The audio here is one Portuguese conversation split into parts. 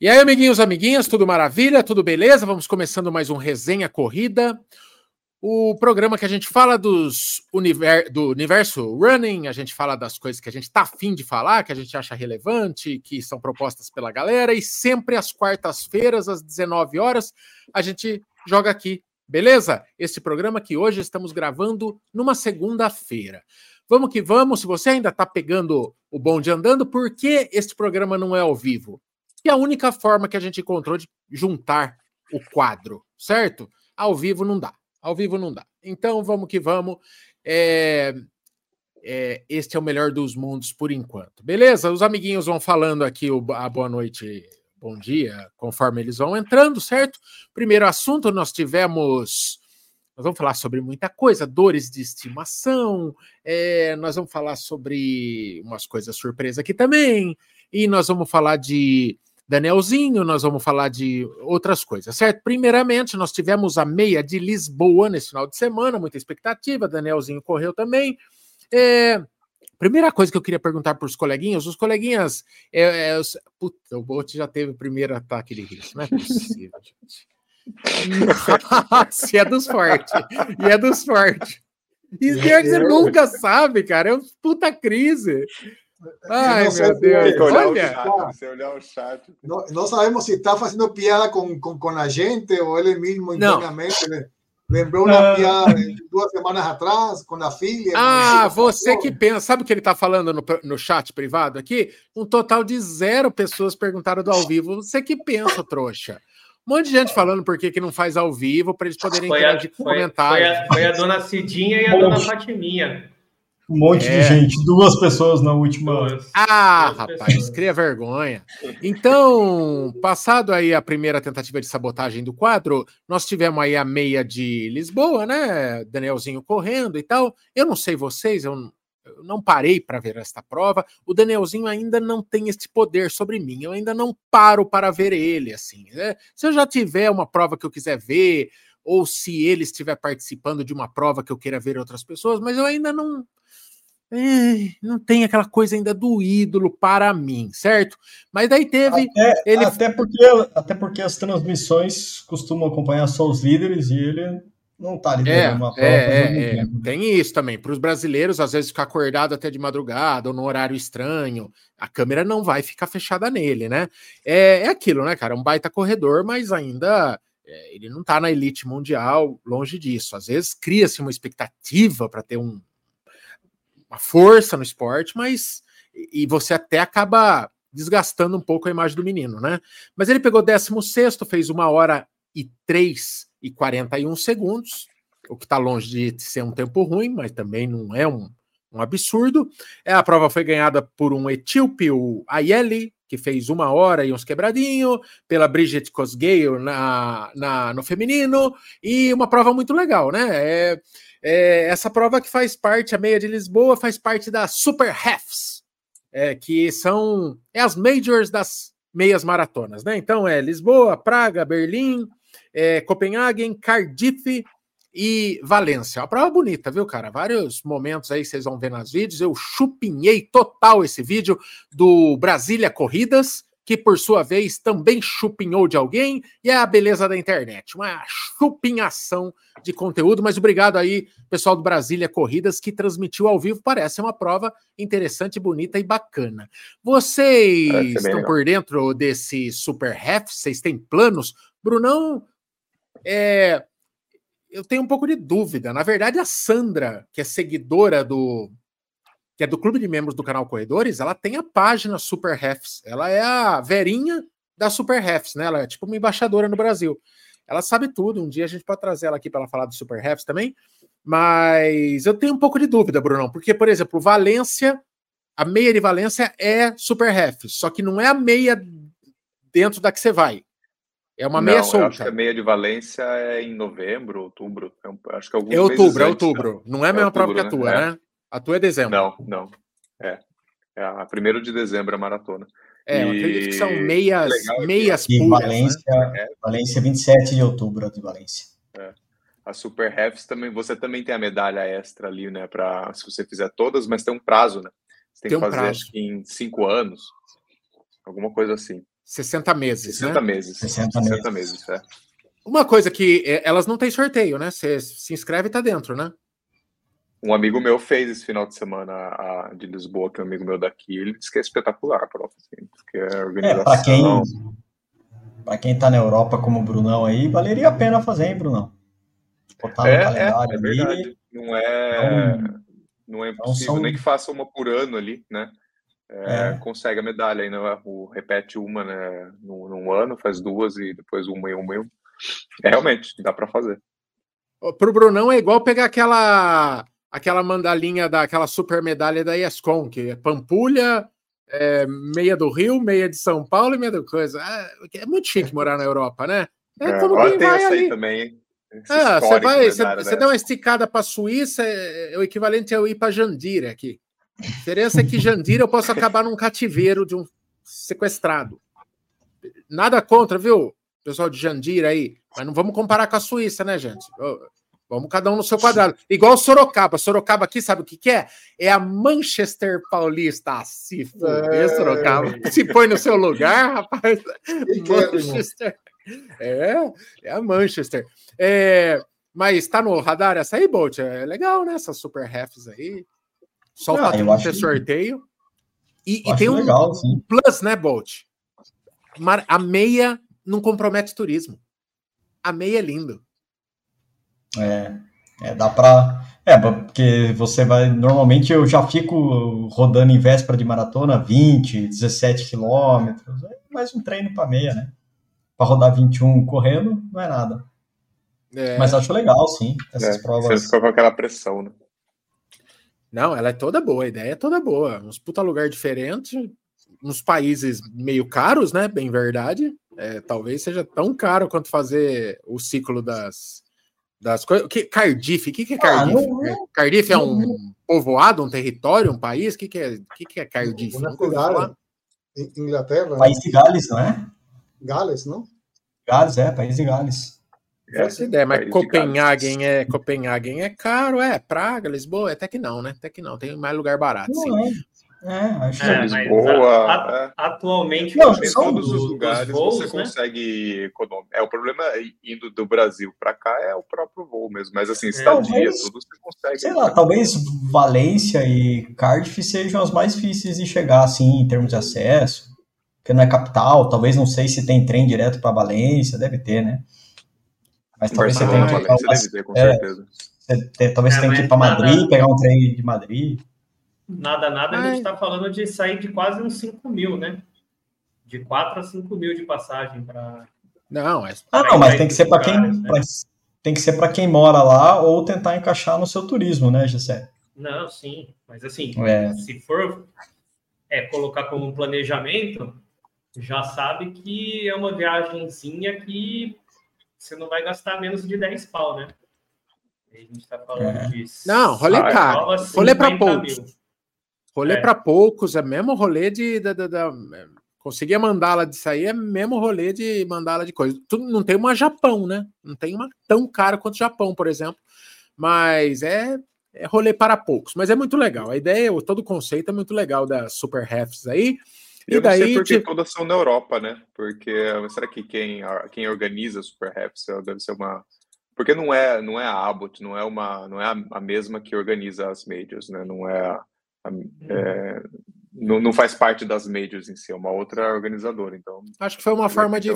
E aí, amiguinhos, amiguinhas, tudo maravilha? Tudo beleza? Vamos começando mais um Resenha Corrida, o programa que a gente fala do universo running, a gente fala das coisas que a gente está afim de falar, que a gente acha relevante, que são propostas pela galera, e sempre às quartas-feiras, às 19 horas, a gente joga aqui, beleza? Esse programa que hoje estamos gravando numa segunda-feira. Vamos que vamos, se você ainda está pegando o bonde andando, por que este programa não é ao vivo? Que é a única forma que a gente encontrou de juntar o quadro, certo? Ao vivo não dá. Ao vivo não dá. Então, vamos que vamos. Este é o melhor dos mundos por enquanto. Beleza? Os amiguinhos vão falando aqui a boa noite, bom dia, conforme eles vão entrando, certo? Primeiro assunto, nós vamos falar sobre muita coisa, dores de estimação, nós vamos falar sobre umas coisas surpresa aqui também, e nós vamos falar de Danielzinho, nós vamos falar de outras coisas, certo? Primeiramente, nós tivemos a meia de Lisboa nesse final de semana, muita expectativa, Danielzinho correu também. Primeira coisa que eu queria perguntar para os coleguinhas, puta, o Bolt já teve o primeiro ataque de risco, não é possível, gente. Nossa, é dos fortes. E é dos fortes. E pior que você nunca sabe, cara. É uma puta crise. Ai, meu Deus. Olhar o chat. Não sabemos se está fazendo piada com a gente ou ele mesmo internamente. Lembrou uma piada 2 semanas atrás com a filha. Você que pensa. Sabe o que ele está falando no chat privado aqui? Um total de 0 pessoas perguntaram do ao vivo. Você que pensa, trouxa. Um monte de gente falando por que não faz ao vivo para eles poderem interagir com comentários. Foi a dona Cidinha e a dona Fatiminha. Um monte de gente, 2 pessoas na última. Rapaz, cria vergonha. Então, passado aí a primeira tentativa de sabotagem do quadro, nós tivemos aí a meia de Lisboa, né? Danielzinho correndo e tal. Eu não sei vocês, eu não parei para ver esta prova. O Danielzinho ainda não tem este poder sobre mim. Eu ainda não paro para ver ele, assim. Né? Se eu já tiver uma prova que eu quiser ver, ou se ele estiver participando de uma prova que eu queira ver outras pessoas, mas eu ainda não tem aquela coisa ainda do ídolo para mim, certo? Mas daí teve... Até porque as transmissões costumam acompanhar só os líderes e ele não está liderando uma prova. Tem isso também. Para os brasileiros, às vezes, ficar acordado até de madrugada ou no horário estranho, a câmera não vai ficar fechada nele, né? É aquilo, né, cara? Um baita corredor, mas ainda... ele não está na elite mundial, longe disso. Às vezes cria-se uma expectativa para ter uma força no esporte, mas e você até acaba desgastando um pouco a imagem do menino, né? Mas ele pegou 16º, fez 1h03 e 41 segundos, o que está longe de ser um tempo ruim, mas também não é um absurdo. A prova foi ganhada por um etíope, o Ayeli, que fez 1 hora e uns quebradinho, pela Bridget Kosgei no feminino, e uma prova muito legal, né? Essa prova que faz parte, a meia de Lisboa, faz parte da Super Halves, que são as majors das meias maratonas, né? Então Lisboa, Praga, Berlim, Copenhagen, Cardiff e Valência. Uma prova bonita, viu, cara? Vários momentos aí vocês vão ver nos vídeos. Eu chupinhei total esse vídeo do Brasília Corridas, que por sua vez também chupinhou de alguém, e é a beleza da internet. Uma chupinhação de conteúdo, mas obrigado aí, pessoal do Brasília Corridas, que transmitiu ao vivo. Parece uma prova interessante, bonita e bacana. Vocês estão por dentro desse Super Half? Vocês têm planos? Brunão, eu tenho um pouco de dúvida. Na verdade, a Sandra, que é seguidora que é do clube de membros do canal Corredores, ela tem a página Super Halves. Ela é a verinha da Super Halves, né? Ela é tipo uma embaixadora no Brasil. Ela sabe tudo. Um dia a gente pode trazer ela aqui para ela falar do Super Halves também. Mas eu tenho um pouco de dúvida, Brunão, porque, por exemplo, Valência, a meia de Valência é Super Halves, só que não é a meia dentro da que você vai. É uma meia solta. Eu acho que a meia de Valência é em novembro, outubro. Acho que alguns meses antes, outubro. Não é a mesma prova que a tua, né? A tua é dezembro. Não. É a 1º de dezembro a maratona. Eu acredito que são meias e puras. Valência 27 de outubro de Valência. A Super Halves também, você também tem a medalha extra ali, né? Se você fizer todas, mas tem um prazo, né? Você tem que fazer, acho que em 5 anos. alguma coisa assim. 60 meses, 60 né? meses. 60 meses, é. Uma coisa que elas não têm sorteio, né? Você se inscreve e tá dentro, né? Um amigo meu fez esse final de semana de Lisboa, que é um amigo meu daqui, ele disse que é espetacular a prova, assim, porque a organização... Pra quem tá na Europa como o Brunão aí, valeria a pena fazer, hein, Brunão? Botar no calendário ali. Verdade. Não é impossível, nem que faça uma por ano ali, né? Consegue a medalha, ainda repete uma, né, num ano, faz duas e depois uma e uma. Realmente, dá para fazer. Pro Brunão é igual pegar aquela mandalinha daquela super medalha da ESCOM, que é Pampulha, meia do Rio, meia de São Paulo e meia do coisa. É muito chique morar na Europa, né? Como quem tem vai essa ali. aí também. Você dá uma esticada para a Suíça, é o equivalente a eu ir para Jandira aqui. A diferença é que Jandira eu posso acabar num cativeiro de um sequestrado. Nada contra, viu, pessoal de Jandira aí, mas não vamos comparar com a Suíça, né, gente? Vamos cada um no seu quadrado. Igual Sorocaba. Sorocaba aqui, sabe o que é? É a Manchester Paulista. Se foder, Sorocaba. Se põe no seu lugar, rapaz. Manchester. É a Manchester. Mas tá no radar essa aí, Bolt? É legal, né? Essas super refs aí. Só o fato de ter sorteio. E tem legal, um plus, né, Bolt? A meia não compromete turismo. A meia é lindo. Dá pra... porque você vai... Normalmente eu já fico rodando em véspera de maratona 20, 17 quilômetros. Mais um treino pra meia, né? Pra rodar 21 correndo, não é nada. Mas acho legal, sim, essas provas. Você ficou com aquela pressão, né? Não, ela é toda boa, a ideia é toda boa. Uns puta lugar diferente, uns países meio caros, né? Bem verdade. Talvez seja tão caro quanto fazer o ciclo das coisas. Cardiff, o que é Cardiff? Cardiff é um povoado, um território, um país? O que é Cardiff? Uma cidade. Inglaterra. País de Gales, não é? Gales, não? Gales, País de Gales. Essa ideia, mas Copenhagen é caro, Praga, Lisboa, até que não, né? Até que não, tem mais lugar barato, sim. Acho que Lisboa. Atualmente, em todos os lugares voos, você consegue econômico. O problema indo do Brasil para cá é o próprio voo mesmo, mas assim, estadia, tudo você consegue. Sei lá, talvez Valência e Cardiff sejam as mais difíceis de chegar, assim, em termos de acesso, porque não é capital, talvez não sei se tem trem direto para Valência, deve ter, né? Mas talvez você tenha que ir deve ter, com certeza. Talvez você tenha que ir para Madrid, pegar um trem de Madrid. Nada, a gente está falando de sair de quase uns 5 mil, né? De 4 a 5 mil de passagem para... Não, mas tem que ser para quem... Né? Tem que ser para quem mora lá ou tentar encaixar no seu turismo, né, Gessé? Não, sim. Mas assim, se for colocar como um planejamento, já sabe que é uma viagenzinha que você não vai gastar menos de 10 pau, né? A gente está falando disso. Não, rolê caro. Rolê para poucos. Rolê para poucos, é mesmo rolê de... Conseguir a mandala de sair é mesmo rolê de mandala de coisa. Não tem uma Japão, né? Não tem uma tão cara quanto o Japão, por exemplo. Mas é rolê para poucos. Mas é muito legal. A ideia, todo o conceito é muito legal das super refs aí. Eu não sei porque todas são na Europa, né? Porque será que quem organiza Super Refs deve ser uma... Porque não é a Abbott, não é a mesma que organiza as majors, né? Não faz parte das majors em si, é uma outra organizadora. Então acho que foi uma forma de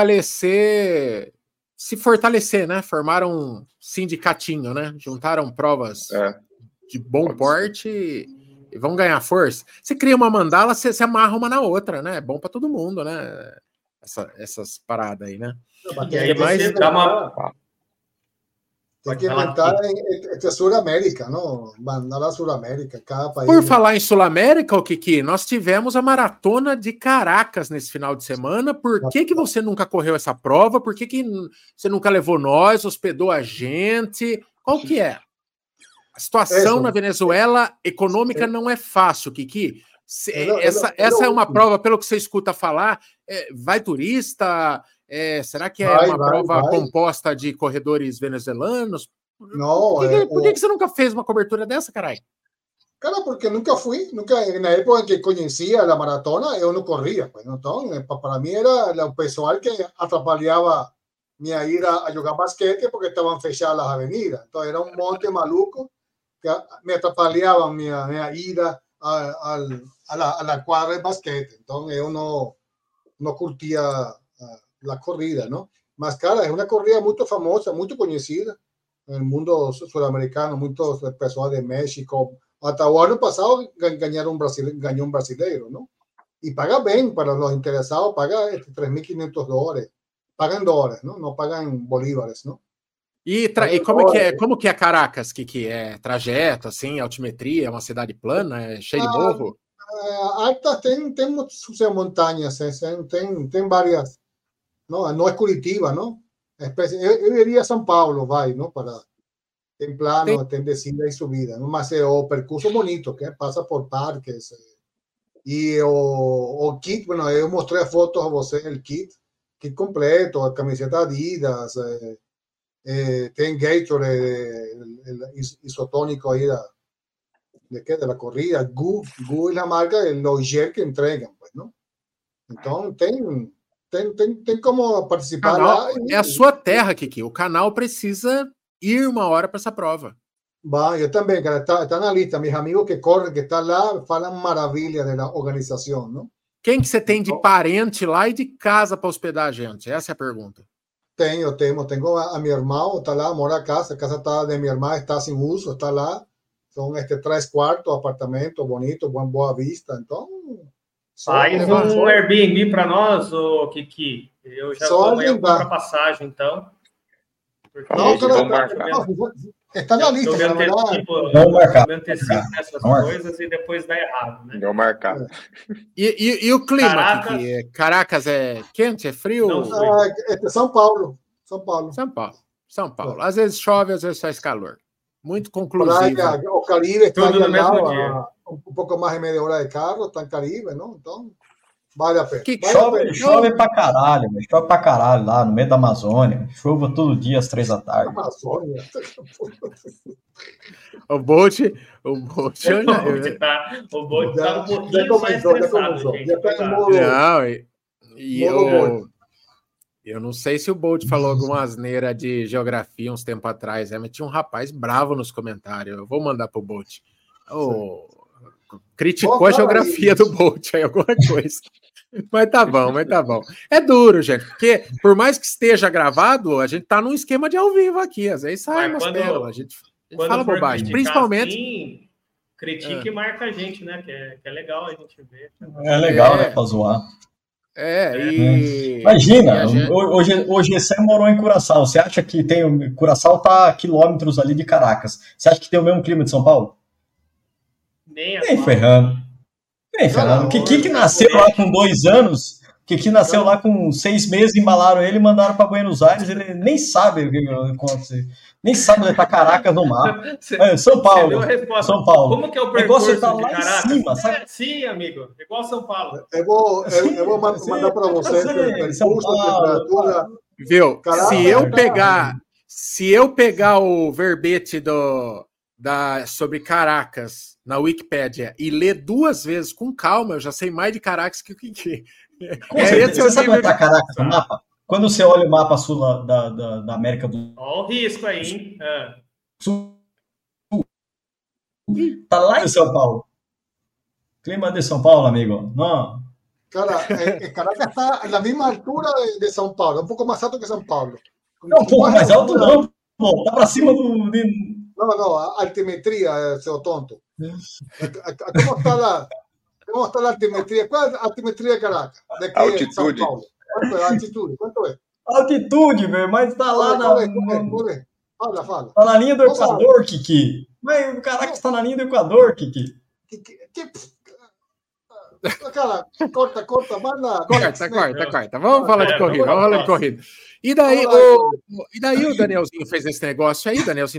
se fortalecer, né? Formaram um sindicatinho, né? Juntaram provas de bom porte e vão ganhar força. Você cria uma mandala, você amarra uma na outra, né? É bom para todo mundo, né? Essas paradas aí, né? E aí você dá uma... Tem que inventar entre a Sul-América, não? Mandar a Sul-América, cada país. Por falar em Sul-América, Kiki, nós tivemos a maratona de Caracas nesse final de semana. Por que você nunca correu essa prova? Por que você nunca levou nós, hospedou a gente? Qual que é? A situação na Venezuela econômica não é fácil, Kiki. Essa é uma prova, pelo que você escuta falar, vai turista... será que é uma prova composta de corredores venezuelanos? Não, por que você nunca fez uma cobertura dessa, caralho? Cara, porque nunca na época en que conocía la maratona, yo no corría, pues, entonces, para mí era lo pessoal que atrapalhava minha ida a jogar basquete porque estaban fechadas las avenidas, entonces era un monte maluco que me atrapalhava minha ida a la quadra de basquete, entonces yo no curtía la corrida, ¿no? Mas, cara, es una corrida muy famosa, muy conocida en el mundo sudamericano, muchos personas de México. Hasta o ano passado ganhou um brasileiro, não? E paga bem para os interessados, paga $3.500. Paga em dólares, não paga em bolívares, não? E como que é Caracas? Que é trajeto, assim, altimetria, é uma cidade plana, é cheio de morro? Alta tem suas montanhas, tem várias. Não é Curitiba, não? Eu iria a São Paulo, não? Tem plano, tem descida e subida, ¿no? Mas o percurso bonito, que passa por parques. E o kit, bueno, eu mostrei a fotos a você, o kit completo, a camiseta Adidas, tem Gatorade, isotônico aí de la corrida, GU é a marca, o gel que entregam, pues, não? Então, tem como participar lá. É a sua terra, Kiki, o canal precisa ir uma hora para essa prova. Eu também, cara, está na lista. Meus amigos que correm, que estão lá, falam maravilha da organização, não? Quem que você tem de parente lá e de casa para hospedar a gente? Essa é a pergunta. Tenho a meu irmão, está lá, mora a casa está de minha irmã, está sem uso, está lá. São 3 quartos, apartamento bonito, boa vista, então... Faz um Airbnb para nós, Kiki. Eu já vou comprar passagem, então. Não, está na lista. Vamos marcar. Me antecipo nessas coisas e depois dá errado, né? Vou marcar. E o clima, Kiki? Caracas é quente, é frio? São Paulo. São Paulo. Às vezes chove, às vezes faz calor. Muito conclusivo. O Caribe está no mesmo dia. Um pouco mais de meia hora de carro, está em Caribe, não? Então, vale a pena. Chove pra caralho, chove pra caralho lá no meio da Amazônia. Chova todo dia às 3 da tarde. Amazônia. O Bolt tá um pouquinho mais estressado, gente. Eu não sei se o Bolt falou alguma asneira de geografia uns tempos atrás, mas tinha um rapaz bravo nos comentários. Eu vou mandar pro Bolt. Criticou a geografia do Bolt aí, alguma coisa. Mas tá bom. É duro, gente, porque por mais que esteja gravado, a gente tá num esquema de ao vivo aqui. Às vezes sai umas pérolas, a gente fala bobagem. Principalmente. Assim, critica e marca a gente, né? Que é legal a gente ver. É legal, né? Pra zoar. Imagina, hoje você morou em Curaçao. Você acha que Curaçao tá a quilômetros ali de Caracas? Você acha que tem o mesmo clima de São Paulo? Nem ferrando. O Kiki nasceu lá com 2 anos. Kiki nasceu lá com 6 meses, embalaram ele e mandaram para Buenos Aires. Ele nem sabe o que aconteceu. Nem sabe onde está Caracas no mapa. São Paulo. São Paulo. Como que é o percurso tá de lá Caracas? Em cima, sabe? Sim, amigo. Igual São Paulo. Eu vou mandar para vocês o percurso, a temperatura. Viu? Se eu pegar o verbete sobre Caracas na Wikipédia e ler 2 vezes com calma, eu já sei mais de Caracas que o Kiki. Você sabe onde está Caracas no mapa? Quando você olha o mapa sul da América do Sul. Olha o risco aí, hein? Sul. Tá lá em São Paulo. Clima de São Paulo, amigo. Não. Cara, Caracas está na mesma altura de São Paulo, um pouco mais alto que São Paulo. Não, um pouco mais alto não. Pô, tá para cima do... Não, a altimetria, seu tonto. Como está a altimetria? Qual é a altimetria de Caracas? Altitude. Quanto é a altitude? Quanto é? Altitude, velho, mas tá lá Fala. Tá na linha do Equador, Kiki. Mas o Caracas tá na linha do Equador, Kiki. Cara, corta, manda. Corta. Vamos falar de corrida. E daí o Danielzinho fez esse negócio aí, o Danielzinho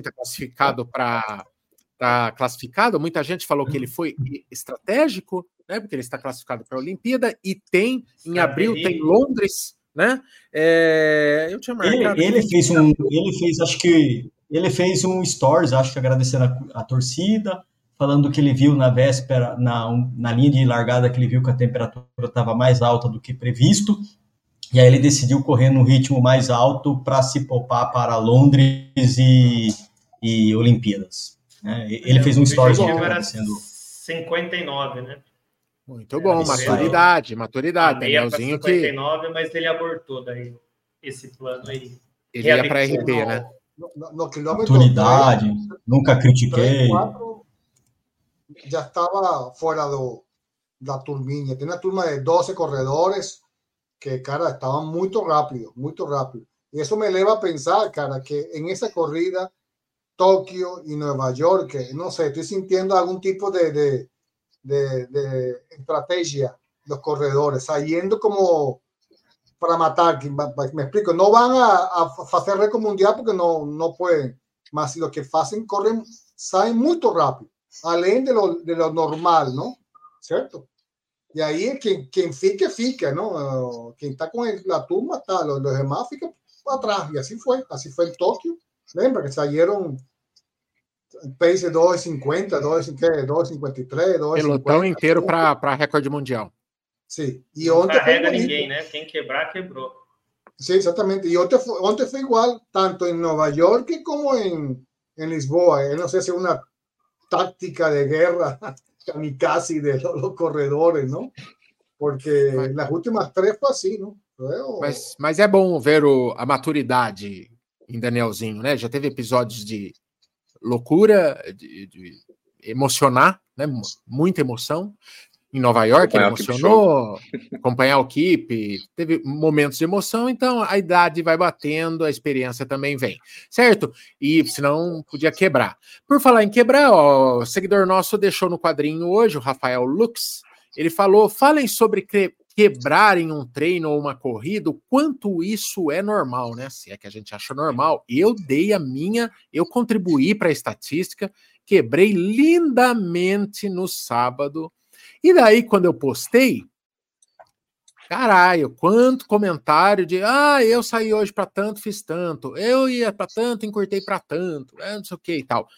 tá classificado, muita gente falou que ele foi estratégico, né, porque ele está classificado para a Olimpíada, e tem, em abril, tem Londres, né, eu tinha marcado... Ele fez um stories, acho que agradecendo a torcida, falando que ele viu na véspera, na linha de largada, que ele viu que a temperatura estava mais alta do que previsto, e aí ele decidiu correr num ritmo mais alto para se poupar para Londres e Olimpíadas. Ele fez um stories agradecendo. 59, né? Muito bom, maturidade. Danielzinho 59, mas ele abortou daí esse plano aí. Ele ia para RP, né? No quilômetro maturidade, 3, nunca critiquei. 4, já estava fora da turminha. Tem uma turma de 12 corredores que, cara, estavam muito rápido. E isso me leva a pensar, cara, que en esa corrida, Tokio y Nueva York, no sé, estoy sintiendo algún tipo de estrategia los corredores, saliendo como para matar. Me explico, no van a hacer récord mundial porque no pueden, mas si lo que hacen, corren, salen muy rápido, além de lo normal, ¿no? ¿Cierto? Y ahí quien fica, ¿no? Quien está con la turma, está, los demás fican atrás, y así fue en Tokio. Lembra que salieron pace 2,50, 2,53, 2,50. Pelotão inteiro para recorde mundial. Sim. E não ontem carrega ninguém, né? Quem quebrar, quebrou. Sim, exatamente. E ontem foi igual, tanto em Nova York como em Lisboa. Eu não sei se é uma tática de guerra kamikaze de los corredores, não? Porque nas últimas 3 foi assim, não? Mas é bom ver a maturidade em Danielzinho, né? Já teve episódios de loucura, de emocionar, né? Muita emoção. Em Nova York, ele emocionou, acompanhar o Keep, teve momentos de emoção, então a idade vai batendo, a experiência também vem, certo? E senão podia quebrar. Por falar em quebrar, o seguidor nosso deixou no quadrinho hoje, o Rafael Lux, ele falou, falem sobre quebrar em um treino ou uma corrida, o quanto isso é normal, né? Se é que a gente acha normal. Eu dei a minha, eu contribuí para a estatística, quebrei lindamente no sábado. E daí, quando eu postei, caralho, quanto comentário de eu saí hoje para tanto, fiz tanto, eu ia para tanto, encurtei para tanto, não sei o que e tal.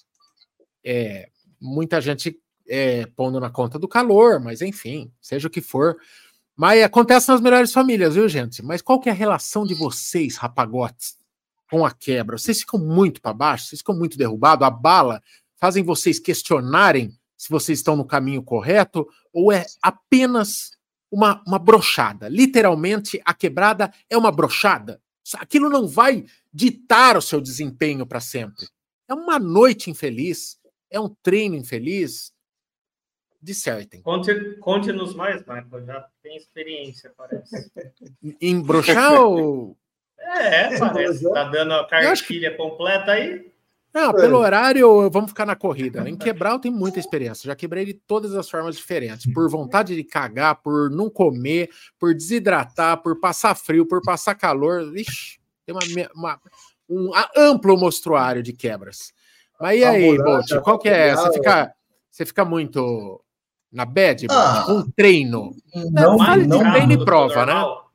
Muita gente pondo na conta do calor, mas enfim, seja o que for. Mas acontece nas melhores famílias, viu, gente? Mas qual que é a relação de vocês, rapagotes, com a quebra? Vocês ficam muito para baixo? Vocês ficam muito derrubados? A bala fazem vocês questionarem se vocês estão no caminho correto, ou é apenas uma brochada? Literalmente, a quebrada é uma brochada. Aquilo não vai ditar o seu desempenho para sempre. É uma noite infeliz, é um treino infeliz. Dissertem. Conte-nos mais, Michael, já tem experiência, parece. Em brochar ou... parece. Tá dando a cartilha completa aí? Não, pelo horário, vamos ficar na corrida. Em quebrar, eu tenho muita experiência. Já quebrei de todas as formas diferentes. Por vontade de cagar, por não comer, por desidratar, por passar frio, por passar calor. Ixi, tem um amplo mostruário de quebras. Mas e aí, Bolt, qual que é? Você fica muito na bad, Bolt? Com um treino? Não, treino e prova, né?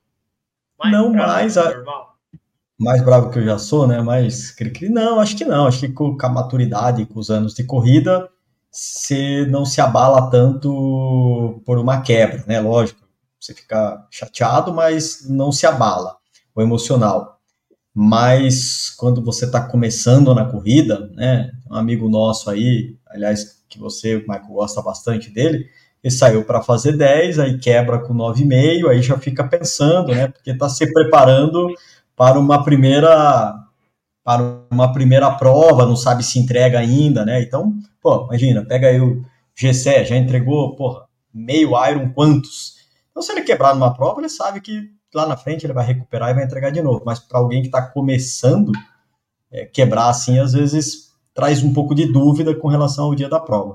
Não mais... Mais bravo que eu já sou, né? Mas não, acho que não. Acho que com a maturidade, com os anos de corrida, você não se abala tanto por uma quebra, né? Lógico, você fica chateado, mas não se abala o emocional. Mas quando você está começando na corrida, né? Um amigo nosso aí, aliás, que você, Michael, gosta bastante dele, ele saiu para fazer 10, aí quebra com 9,5, aí já fica pensando, né? Porque está se preparando para uma primeira prova, não sabe se entrega ainda, né? Então, imagina, pega aí o Gessé, já entregou, meio Iron, quantos? Então, se ele quebrar numa prova, ele sabe que lá na frente ele vai recuperar e vai entregar de novo. Mas para alguém que está começando, quebrar assim, às vezes traz um pouco de dúvida com relação ao dia da prova.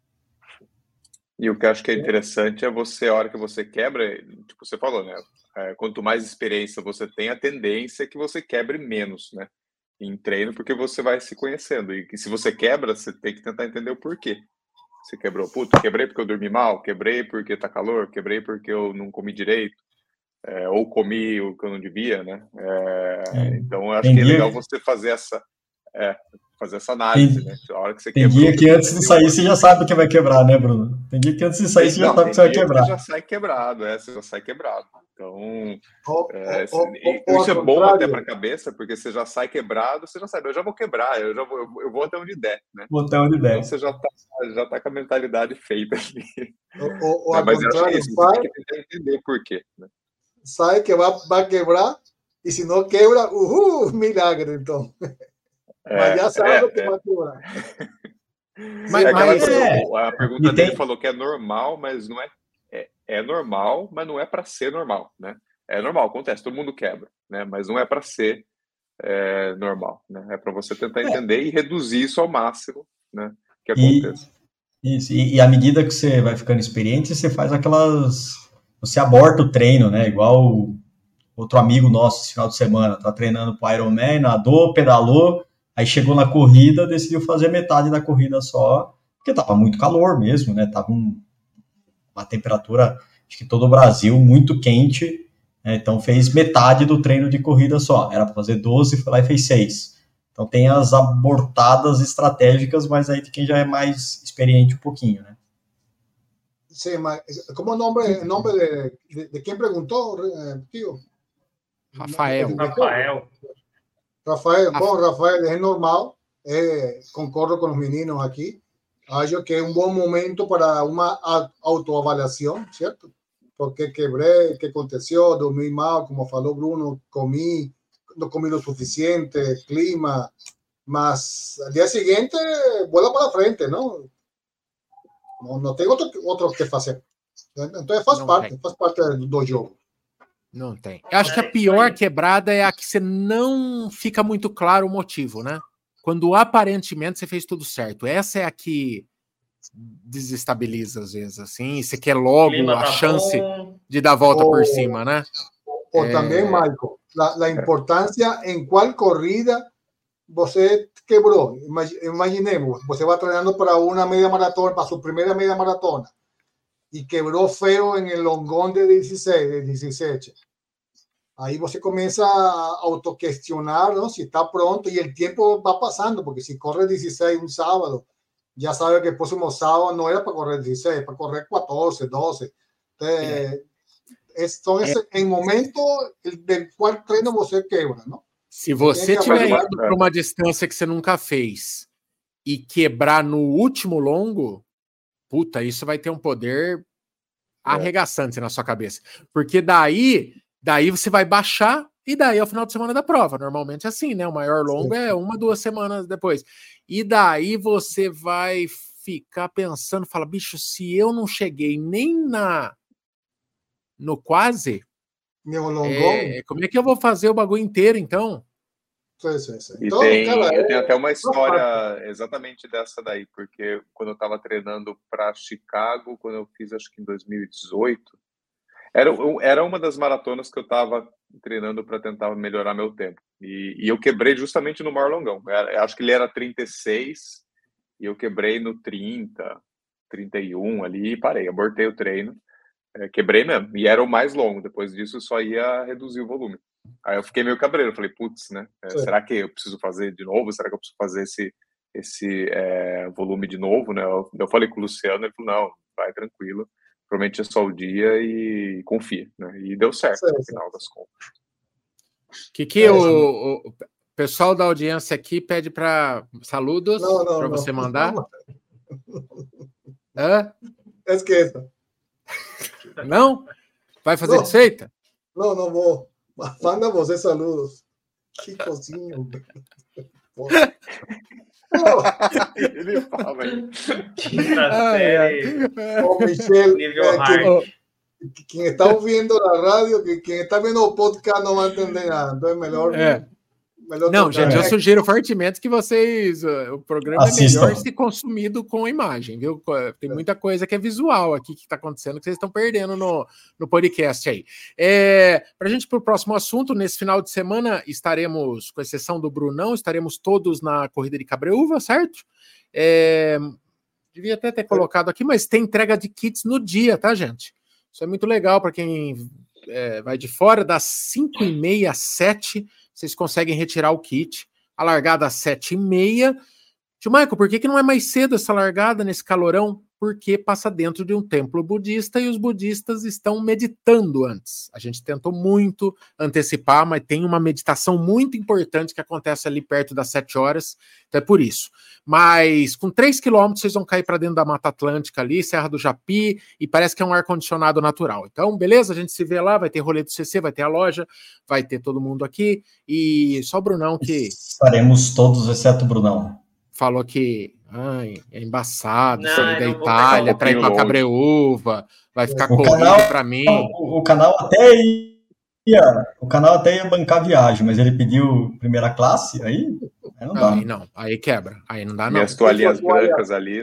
E o que eu acho que é interessante é a hora que você quebra, tipo você falou, né? Quanto mais experiência você tem, a tendência é que você quebre menos, né? Em treino, porque você vai se conhecendo. E se você quebra, você tem que tentar entender o porquê. Você quebrou, quebrei porque eu dormi mal, quebrei porque tá calor, quebrei porque eu não comi direito, ou comi o que eu não devia, né? Então, eu acho que é legal você fazer fazer essa análise, né? A hora que você tem dia que antes de sair você já sabe o que vai quebrar, né, Bruno? Tem dia que antes de sair você já sabe o que você vai quebrar. Você já sai quebrado, você já sai quebrado. Então, isso é bom até para a cabeça, porque você já sai quebrado, você já sabe, eu já vou quebrar, eu vou até onde der, né? Vou até onde der. Então você já tá com a mentalidade feita ali. Mas eu acho que isso, você tem que tentar entender por quê, né? Sabe que vai quebrar, e se não quebra, milagre, então. Mas já sabe que vai quebrar. A pergunta dele falou que é normal, mas não é normal, mas não é para ser normal, né? É normal, acontece, todo mundo quebra, né? Mas não é para ser normal, né? É para você tentar entender e reduzir isso ao máximo, né? Que aconteça. Isso, e à medida que você vai ficando experiente, você faz você aborta o treino, né? Igual outro amigo nosso esse final de semana, tá treinando pro Ironman, nadou, pedalou, aí chegou na corrida, decidiu fazer metade da corrida só, porque tava muito calor mesmo, né? Tava uma temperatura, acho que todo o Brasil, muito quente, né? Então fez metade do treino de corrida só. Era para fazer 12, foi lá e fez 6. Então tem as abortadas estratégicas, mas aí de quem já é mais experiente um pouquinho, né? Sim, mas como o nome de quem perguntou, tio? Rafael. Bom, Rafael, é normal, concordo com os meninos aqui. Acho que é um bom momento para uma autoavaliação, certo? Porque quebrei, o que aconteceu, dormi mal, como falou Bruno, não comi o suficiente, clima, mas al dia seguinte, bola para frente, não? Não tem outro que fazer. Então faz parte do jogo. Não tem. Eu acho que a pior quebrada é a que você não fica muito claro o motivo, né? Quando aparentemente você fez tudo certo. Essa é a que desestabiliza às vezes, assim, e você quer logo a chance de dar a volta por cima, né? Ou também, Michael, a importância em qual corrida você quebrou. Imaginemos, você vai treinando para uma meia maratona, para sua primeira meia maratona, e quebrou feio em el longón de 16, de 17. Aí você começa a autoquestionar, ¿no? Si está pronto, y el tiempo va pasando, porque si corre 16 un sábado, ya sabe que el próximo sábado no era para correr 16, para correr 14, 12. Entonces, en momento del cual treino você quebra, ¿no? Se você estiver indo para uma distância que você nunca fez e quebrar no último longo, puta, isso vai ter um poder arregaçante na sua cabeça. Porque daí você vai baixar e daí é o final de semana da prova. Normalmente é assim, né? O maior longo é 1, 2 semanas depois. E daí você vai ficar pensando, fala, bicho, se eu não cheguei nem no quase, como é que eu vou fazer o bagulho inteiro, então? E então, eu tenho até uma história exatamente dessa daí, porque quando eu estava treinando para Chicago, quando eu fiz, acho que em 2018, era uma das maratonas que eu estava treinando para tentar melhorar meu tempo. E eu quebrei justamente no maior longão. Acho que ele era 36 e eu quebrei no 30, 31 ali e parei, abortei o treino. Quebrei mesmo, e era o mais longo. Depois disso, só ia reduzir o volume. Aí eu fiquei meio cabreiro, falei, putz, né? Será que eu preciso fazer de novo? Será que eu preciso fazer esse volume de novo, né? Eu falei com o Luciano, ele falou, não, vai tranquilo, promete só o dia e confia, né? E deu certo no final das contas. O pessoal da audiência aqui pede para saludos para você mandar. Hã? Esqueça. Não? Vai fazer receita? Não vou. Manda você saludos. Que cozinho. Ele fala aí. Michel, quem está ouvindo na rádio, quem está vendo o podcast não vai entender nada. Então é melhor. Não, gente, eu sugiro fortemente que vocês. O programa assistam. É melhor ser consumido com imagem, viu? Tem muita coisa que é visual aqui que está acontecendo que vocês estão perdendo no podcast aí. Para a gente ir para o próximo assunto, nesse final de semana estaremos, com exceção do Brunão, estaremos todos na corrida de Cabreúva, certo? Devia até ter colocado aqui, mas tem entrega de kits no dia, tá, gente? Isso é muito legal para quem vai de fora, das 5h30 às 7h. Vocês conseguem retirar o kit. A largada às 7h30. Tio Michael, por que não é mais cedo essa largada nesse calorão? Porque passa dentro de um templo budista e os budistas estão meditando antes. A gente tentou muito antecipar, mas tem uma meditação muito importante que acontece ali perto das 7 horas, então é por isso. Mas com 3 quilômetros vocês vão cair para dentro da Mata Atlântica ali, Serra do Japi, e parece que é um ar-condicionado natural. Então, beleza, a gente se vê lá, vai ter rolê do CC, vai ter a loja, vai ter todo mundo aqui, e só o Brunão que... Estaremos todos, exceto o Brunão. Falou que é embaçado, sair da Itália, para ir para Cabreúva, vai ficar corrido para mim. O canal até ia bancar viagem, mas ele pediu primeira classe, aí não dá. Aí quebra, aí não dá não. Minhas toalhinhas brancas ali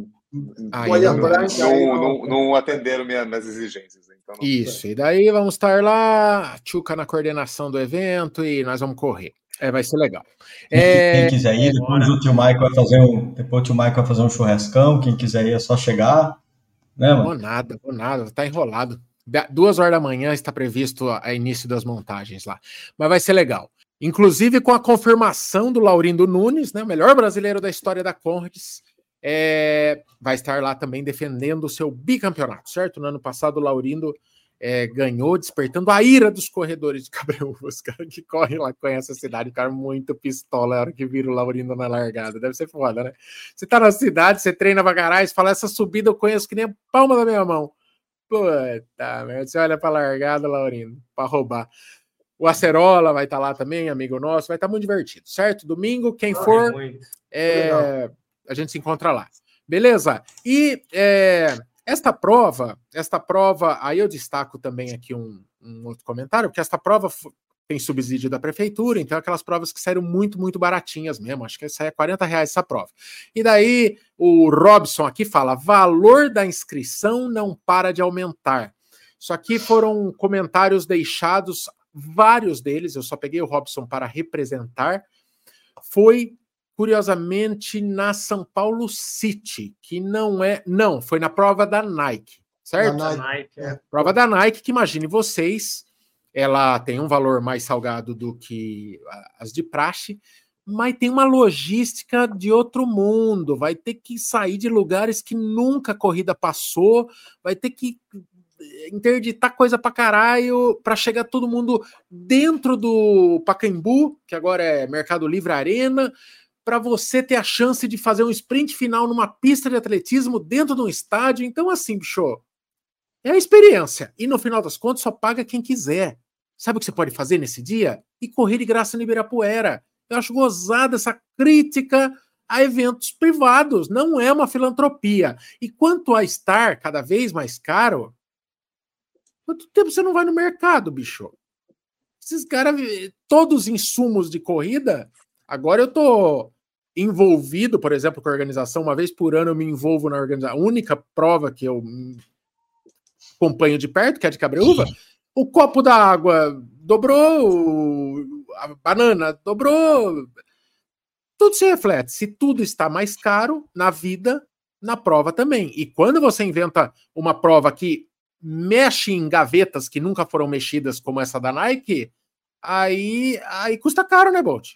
não atenderam minhas exigências. Então não. Isso, e daí vamos estar lá, Tchuca na coordenação do evento e nós vamos correr. Vai ser legal. Quem quiser ir, depois o tio Michael vai fazer um churrascão. Quem quiser ir é só chegar. Né, mano? Vou nada, tá enrolado. 2 horas da manhã está previsto a início das montagens lá. Mas vai ser legal. Inclusive com a confirmação do Laurindo Nunes, né, o melhor brasileiro da história da Conrads, vai estar lá também defendendo o seu bicampeonato, certo? No ano passado o Laurindo ganhou, despertando a ira dos corredores de Cabreúva. Os caras que correm lá, conhecem a cidade, ficaram muito pistola na hora que vira o Laurindo na largada. Deve ser foda, né? Você tá na cidade, você treina pra caralho, você fala, essa subida eu conheço que nem a palma da minha mão. Puta merda, você olha pra largada, Laurindo, pra roubar. O Acerola vai estar lá também, amigo nosso, vai estar muito divertido, certo? Domingo, quem for, a gente se encontra lá. Beleza? E esta prova, aí eu destaco também aqui um outro comentário, porque esta prova tem subsídio da prefeitura, então aquelas provas que saíram muito, muito baratinhas mesmo, acho que sai R$40 essa prova. E daí o Robson aqui fala, valor da inscrição não para de aumentar. Isso aqui foram comentários deixados, vários deles, eu só peguei o Robson para representar, foi... curiosamente, na São Paulo City, que não, foi na prova da Nike, certo? Da Nike, Prova da Nike, que imagine vocês, ela tem um valor mais salgado do que as de praxe, mas tem uma logística de outro mundo, vai ter que sair de lugares que nunca a corrida passou, vai ter que interditar coisa pra caralho, pra chegar todo mundo dentro do Pacaembu, que agora é Mercado Livre Arena, para você ter a chance de fazer um sprint final numa pista de atletismo dentro de um estádio. Então, assim, bicho, é a experiência. E no final das contas, só paga quem quiser. Sabe o que você pode fazer nesse dia? E correr de graça no Ibirapuera. Eu acho gozada essa crítica a eventos privados. Não é uma filantropia. E quanto a estar cada vez mais caro, quanto tempo você não vai no mercado, bicho? Esses caras, todos os insumos de corrida, agora eu tô envolvido, por exemplo, com a organização, uma vez por ano eu me envolvo na organização, a única prova que eu acompanho de perto, que é de Cabreúva, o copo da água dobrou, a banana dobrou, tudo se reflete. Se tudo está mais caro na vida, na prova também. E quando você inventa uma prova que mexe em gavetas que nunca foram mexidas, como essa da Nike, aí custa caro, né, Bolt?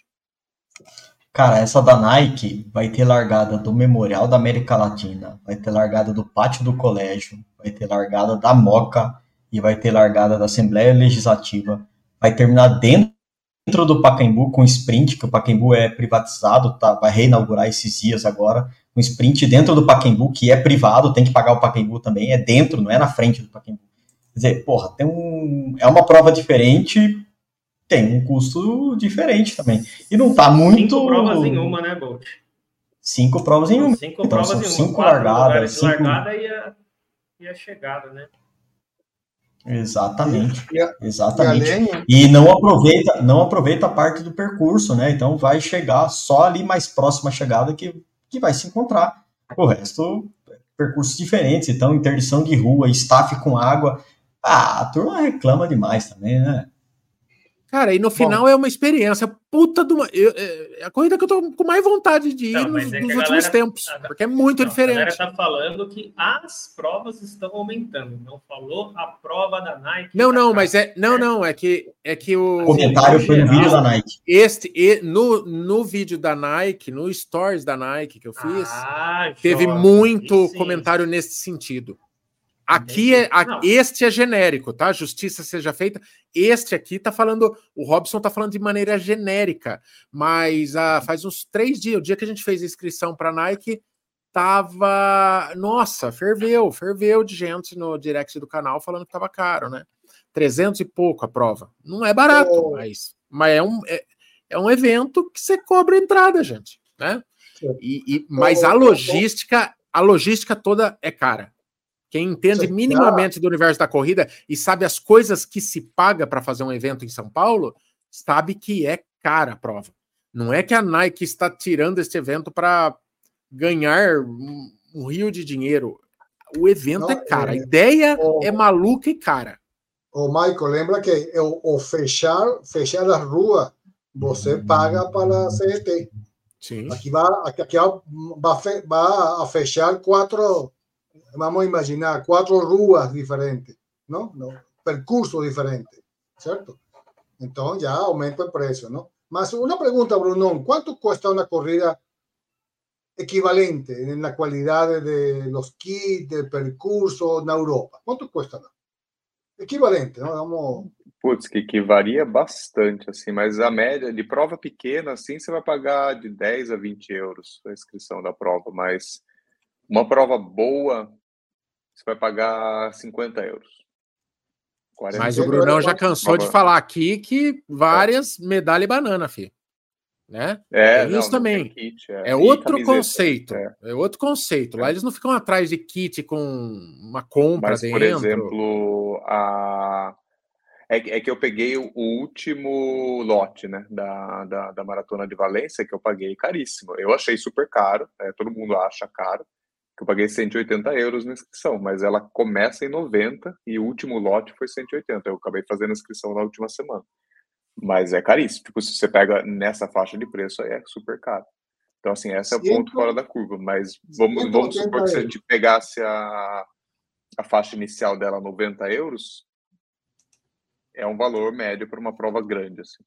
Cara, essa da Nike vai ter largada do Memorial da América Latina, vai ter largada do Pátio do Colégio, vai ter largada da Moca e vai ter largada da Assembleia Legislativa. Vai terminar dentro do Pacaembu com sprint, que o Pacaembu é privatizado, tá? Vai reinaugurar esses dias agora. Um sprint dentro do Pacaembu, que é privado, tem que pagar o Pacaembu também, é dentro, não é na frente do Pacaembu. Quer dizer, porra, é uma prova diferente, tem um custo diferente também. E não tá muito... 5 provas em uma, né, Bolt? 5 provas em uma. 5 provas em uma. 5 largadas. 5 largada e a chegada, né? Exatamente. E não aproveita a parte do percurso, né? Então vai chegar só ali mais próximo à chegada que vai se encontrar. O resto, percursos diferentes. Então, interdição de rua, staff com água. A turma reclama demais também, né? Cara, e no final é uma experiência puta de uma... a corrida que eu tô com mais vontade de ir nos últimos tempos, porque é muito diferente. A galera tá falando que as provas estão aumentando, não falou a prova da Nike. Não, mas é que o comentário foi no vídeo da Nike. No vídeo da Nike, no Stories da Nike que eu fiz, teve muito comentário nesse sentido. Este é genérico, tá? Justiça seja feita. Este aqui tá falando, o Robson tá falando de maneira genérica, mas faz uns 3 dias, o dia que a gente fez a inscrição para Nike, tava, nossa, ferveu de gente no direct do canal falando que tava caro, né? 300 e pouco a prova. Não é barato, mas é um evento que você cobra entrada, gente, né? Mas a logística toda é cara. Quem entende minimamente do universo da corrida e sabe as coisas que se paga para fazer um evento em São Paulo, sabe que é cara a prova. Não é que a Nike está tirando este evento para ganhar um rio de dinheiro. O evento é caro. A ideia é maluca e cara. Michael, lembra que fechar a rua, você paga para a CET. Sim. Aqui vai a fechar 4... Vamos a imaginar 4 ruas diferentes, ¿no? Percursos diferentes, ¿cierto? Entonces ya aumenta el precio, ¿no? Más una pregunta, Bruno, ¿cuánto cuesta una corrida equivalente en la calidad de los kits, del percurso en Europa? ¿Cuánto cuesta? Equivalente, ¿no? Vamos... Putz, que varia bastante, assim, mas a média de prova pequena, assim, você vai pagar de 10 a 20 euros a inscrição da prova, mas uma prova boa, você vai pagar 50 euros. Mas o Brunão já cansou de falar aqui que várias medalha e banana, filho. Né? Isso também. Kit, é outro camiseta, conceito. É outro conceito. Lá eles não ficam atrás de kit com uma compra dentro. Por exemplo, é que eu peguei o último lote, né, da Maratona de Valência, que eu paguei caríssimo. Eu achei super caro, todo mundo acha caro. Que eu paguei 180 euros na inscrição, mas ela começa em 90 e o último lote foi 180. Eu acabei fazendo a inscrição na última semana. Mas é caríssimo. Tipo, se você pega nessa faixa de preço, aí é super caro. Então, assim, esse é o ponto fora da curva. Mas vamos supor que se a gente pegasse a faixa inicial dela 90 euros, é um valor médio para uma prova grande, assim.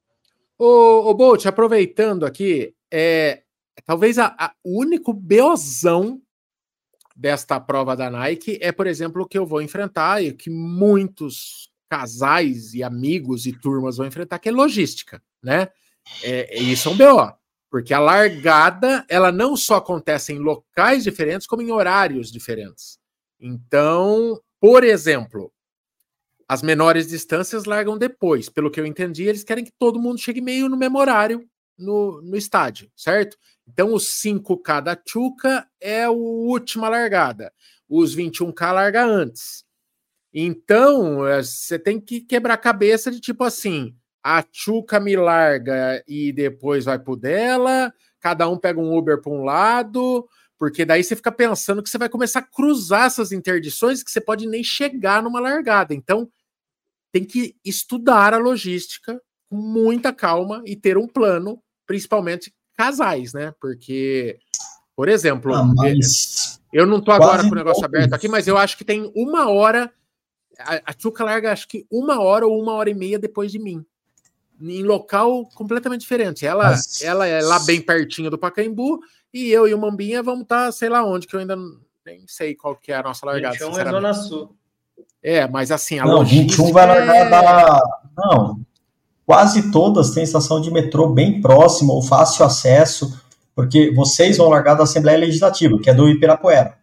Ô Bolt, aproveitando aqui, talvez o único BOzão desta prova da Nike é, por exemplo, o que eu vou enfrentar e que muitos casais e amigos e turmas vão enfrentar, que é logística, né? Isso é um BO, porque a largada, ela não só acontece em locais diferentes, como em horários diferentes. Então, por exemplo, as menores distâncias largam depois. Pelo que eu entendi, eles querem que todo mundo chegue meio no mesmo horário no estádio, certo? Então, os 5K da Tchuca é a última largada. Os 21K larga antes. Então, você tem que quebrar a cabeça de tipo assim, a Tchuca me larga e depois vai pro dela, cada um pega um Uber para um lado, porque daí você fica pensando que você vai começar a cruzar essas interdições que você pode nem chegar numa largada. Então, tem que estudar a logística com muita calma e ter um plano, principalmente casais, né? Porque, por exemplo, eu não tô agora com o negócio aberto aqui, mas eu acho que tem 1 hora, a Tchuca larga acho que 1 hora ou 1h30 depois de mim, em local completamente diferente. Ela é lá bem pertinho do Pacaembu e eu e o Mambinha vamos estar, sei lá onde, que eu ainda nem sei qual que é a nossa largada. 21 é Zona Sul. Mas assim, a logística 21 vai largar Não, quase todas têm estação de metrô bem próxima, ou fácil acesso, porque vocês vão largar da Assembleia Legislativa, que é do Ibirapuera.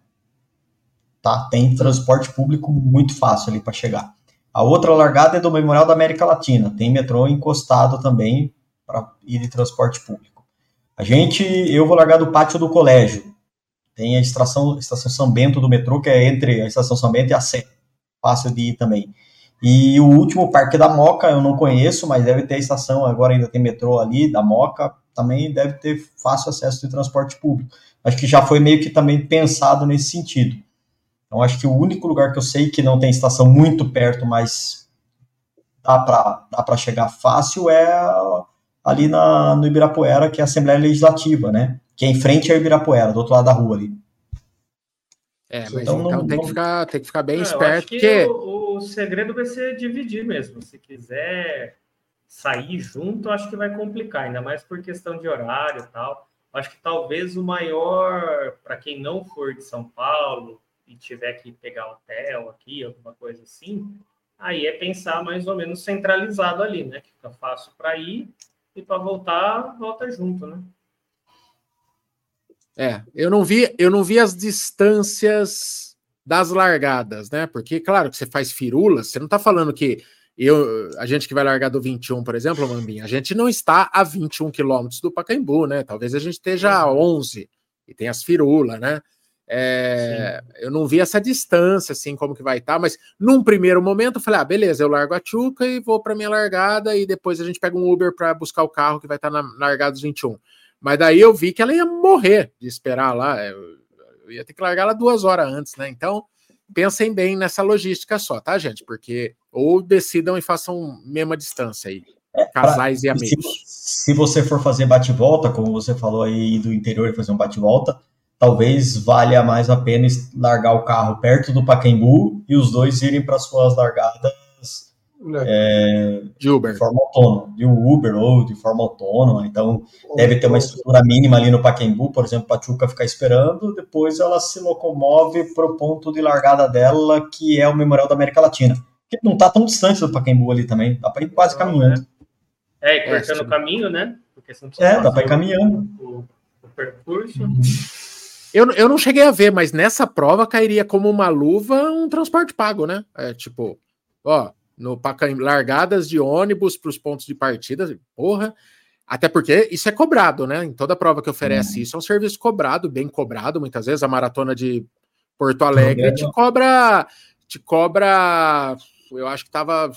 Tá? Tem transporte público muito fácil ali para chegar. A outra largada é do Memorial da América Latina, tem metrô encostado também para ir de transporte público. Eu vou largar do pátio do colégio. Tem a estação São Bento do metrô, que é entre a estação São Bento e a Sé. Fácil de ir também. E o último, Parque da Moca, eu não conheço, mas deve ter estação, agora ainda tem metrô ali, da Moca, também deve ter fácil acesso de transporte público. Acho que já foi meio que também pensado nesse sentido. Então, acho que o único lugar que eu sei que não tem estação muito perto, mas dá para chegar fácil é ali no Ibirapuera, que é a Assembleia Legislativa, né? Que é em frente ao Ibirapuera, do outro lado da rua ali. Mas então tem que ficar bem esperto. Eu acho que o segredo vai ser dividir mesmo. Se quiser sair junto, acho que vai complicar, ainda mais por questão de horário e tal. Acho que talvez o maior, para quem não for de São Paulo e tiver que pegar hotel aqui, alguma coisa assim, aí é pensar mais ou menos centralizado ali, né? Que fica fácil para ir e para volta junto, né? Eu não vi as distâncias das largadas, né? Porque, claro, que você faz firula, você não tá falando que a gente que vai largar do 21, por exemplo, Mambinha, a gente não está a 21 quilômetros do Pacaembu, né? Talvez a gente esteja a 11 e tem as firulas, né? Eu não vi essa distância, assim, como que vai estar, mas num primeiro momento eu falei, beleza, eu largo a Tchuca e vou para minha largada e depois a gente pega um Uber para buscar o carro que vai estar na largada dos 21. Mas daí eu vi que ela ia morrer de esperar lá, eu ia ter que largar ela 2 horas antes, né? Então, pensem bem nessa logística só, tá, gente? Porque ou decidam e façam mesma distância aí, casais e amigos. Se você for fazer bate-volta, como você falou aí do interior e fazer um bate-volta, talvez valha mais a pena largar o carro perto do Pacaembu e os dois irem para suas largadas de Uber. De forma autônoma, de Uber ou de forma autônoma. Então, deve ter uma estrutura mínima ali no Pacaembu, por exemplo, para a Tchuca ficar esperando, depois ela se locomove para o ponto de largada dela, que é o Memorial da América Latina. Que não está tão distante do Pacaembu ali também, dá para ir quase caminhando. E cortando o caminho, né? Porque você não dá para ir caminhando. O percurso. Eu não cheguei a ver, mas nessa prova cairia como uma luva um transporte pago, né? No Pacaembu, largadas de ônibus para os pontos de partida, porra. Até porque isso é cobrado, né? Em toda prova que oferece isso é um serviço cobrado, bem cobrado. Muitas vezes a maratona de Porto Alegre te cobra, eu acho que tava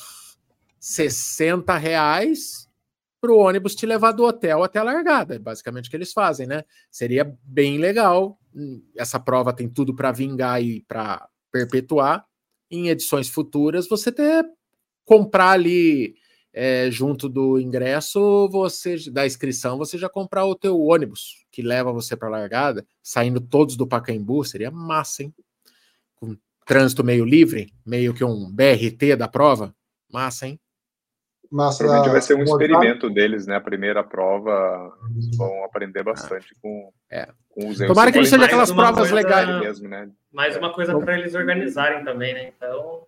R$60 para o ônibus te levar do hotel até a largada. É basicamente o que eles fazem, né? Seria bem legal. Essa prova tem tudo para vingar e para perpetuar. Em edições futuras, você comprar ali junto do ingresso, da inscrição, você já comprar o teu ônibus que leva você para a largada, saindo todos do Pacaembu, seria massa, hein? Com trânsito meio livre, meio que um BRT da prova, massa, hein? Provavelmente vai ser um experimento deles, né? A primeira prova, eles vão aprender bastante com os erros. Tomara que não seja aquelas provas legais mesmo, né? Mais uma coisa para eles organizarem também, né? Então...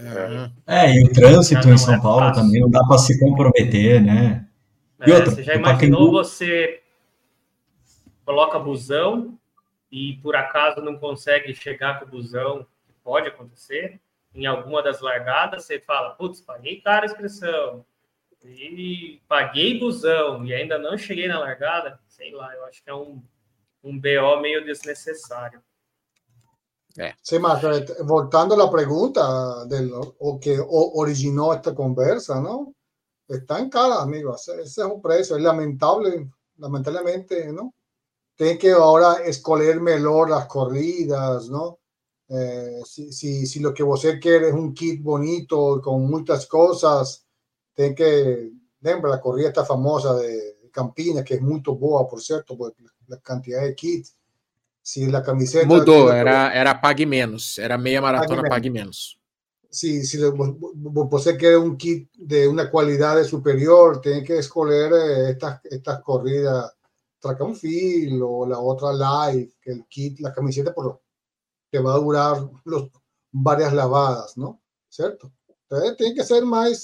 e o trânsito em São Paulo também não dá para se comprometer, né? E outra, você já imaginou, você coloca busão e por acaso não consegue chegar com o busão, que pode acontecer, em alguma das largadas, você fala, putz, paguei caro a inscrição e paguei busão e ainda não cheguei na largada, sei lá, eu acho que é um BO meio desnecessário. Sí, mas voltando a la pregunta que originó esta conversa, ¿no? Está en cara, amigos. Ese es un precio. Es lamentablemente, ¿no? Tienen que ahora escoger mejor las corridas, ¿no? Si lo que usted quiere es un kit bonito con muchas cosas, tienen que... Lembra la corrida esta famosa de Campinas, que es muy boa, por cierto, por la cantidad de kits. Se a camiseta mudou, era pague menos, era meia maratona pague menos. Se você quer um kit de uma qualidade superior, tem que escolher estas corridas track and field o la otra live, que el kit, la camiseta te va a durar varias lavadas, ¿no? ¿Cierto? Entonces tiene que ser más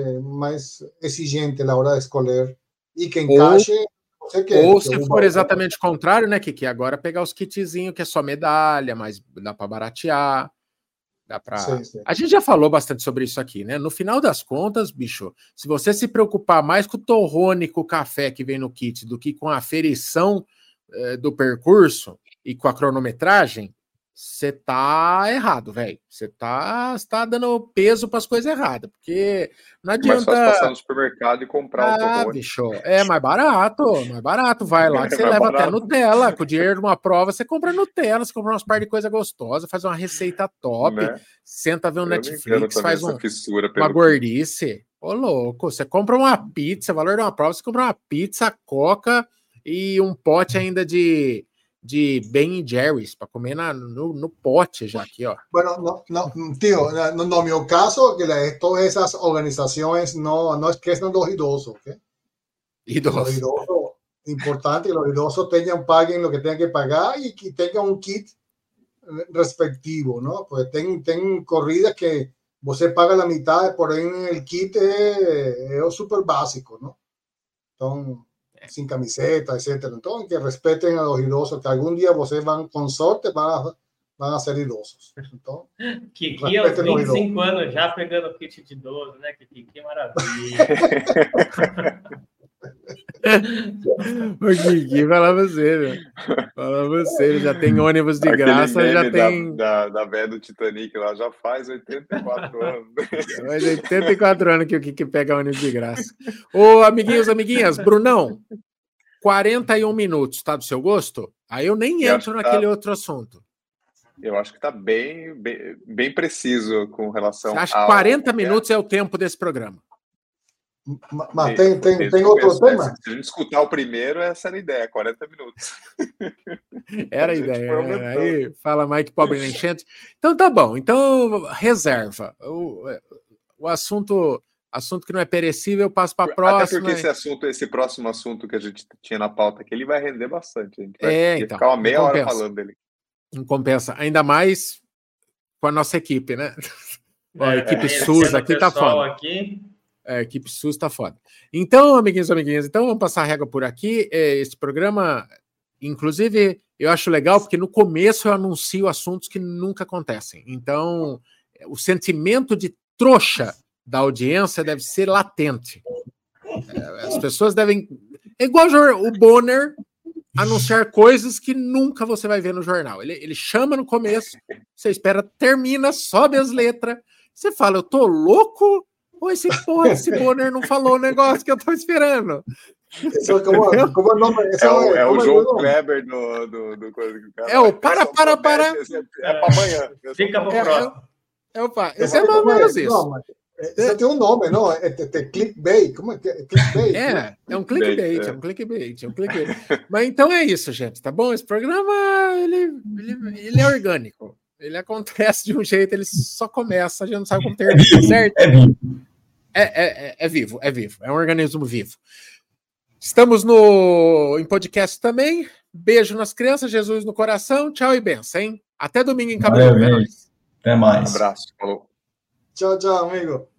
exigente a la hora de escolher e que encaixe. Ou se for exatamente o contrário, né, que agora pegar os kitzinhos que é só medalha, mas dá para baratear, dá para... Sim. A gente já falou bastante sobre isso aqui, né? No final das contas, bicho, se você se preocupar mais com o torrone, com o café que vem no kit, do que com a aferição do percurso e com a cronometragem, você tá errado, velho. Você tá dando peso para as coisas erradas, porque não adianta... Mas só passar no supermercado e comprar o torrone. Bicho, é mais barato. Vai lá que você leva até Nutella. Com o dinheiro de uma prova, você compra Nutella, você compra umas par de coisa gostosa, faz uma receita top, né? Senta ver um Netflix, faz uma gordice. Ô, louco, você compra uma pizza, o valor de uma prova, você compra uma pizza, coca e um pote ainda de Ben Jerry's para comer no pote já aqui, ó. Bueno, tío, no meu caso, que todas esas organizaciones no esquecen los idosos, ¿ok? Los idosos, importante que los idosos paguen lo que tengan que pagar y que tengan un kit respectivo, ¿no? Pues ten corridas que você paga la mitad, por ahí en el kit es súper básico, ¿no? Entonces, sin camiseta, etcétera. Entonces, que respeten a los idosos, que algún día vocês van con sorte, van a ser idosos. Então, Kiki aos 25 anos já pegando o kit de idoso, né? Que maravilha. O Kiki, fala você, velho. Fala você, já tem ônibus de graça, já tem... Da véia do Titanic lá, já faz 84 anos. Faz 84 anos que o Kiki pega ônibus de graça. Ô, amiguinhos, amiguinhas, Brunão, 41 minutos, tá do seu gosto? Aí eu nem entro naquele outro assunto. Eu acho que tá bem preciso com relação Você acha que 40 minutos é o tempo desse programa? Mas tem outro tema? Se a gente escutar o primeiro, essa era a ideia, 40 minutos. Era a ideia. Né? Aí fala Mike Pobre na enchente. Então tá bom. Então, reserva. O assunto que não é perecível, eu passo para a próxima. Até porque esse próximo assunto que a gente tinha na pauta aqui, ele vai render bastante. A gente vai ficar uma meia hora falando dele. Não compensa. Ainda mais com a nossa equipe, né? A equipe SUS aqui tá foda. A equipe SUS tá foda. Então, amiguinhos e amiguinhas, vamos passar a régua por aqui. Esse programa, inclusive, eu acho legal porque no começo eu anuncio assuntos que nunca acontecem. Então, o sentimento de trouxa da audiência deve ser latente. As pessoas devem... É igual o Bonner anunciar coisas que nunca você vai ver no jornal. Ele chama no começo, você espera, termina, sobe as letras, você fala, eu tô louco? Ou esse Bonner não falou o negócio que eu tô esperando? Como nome? É o João Kleber do coisa que o cara... É o para. É para amanhã. Fica pro próximo. Esse é mais ou menos isso. Você tem um nome, não? É clickbait. Como é que é? Clickbait. É um clickbait, é um clickbait. Mas então é isso, gente, tá bom? Esse programa, ele é orgânico. Ele acontece de um jeito, ele só começa, a gente não sabe como termina, certo? É vivo. É um organismo vivo. Estamos em podcast também. Beijo nas crianças, Jesus no coração. Tchau e benção, hein? Até domingo em Cabelo. Até mais. Um abraço. Falou. Tchau, amigo.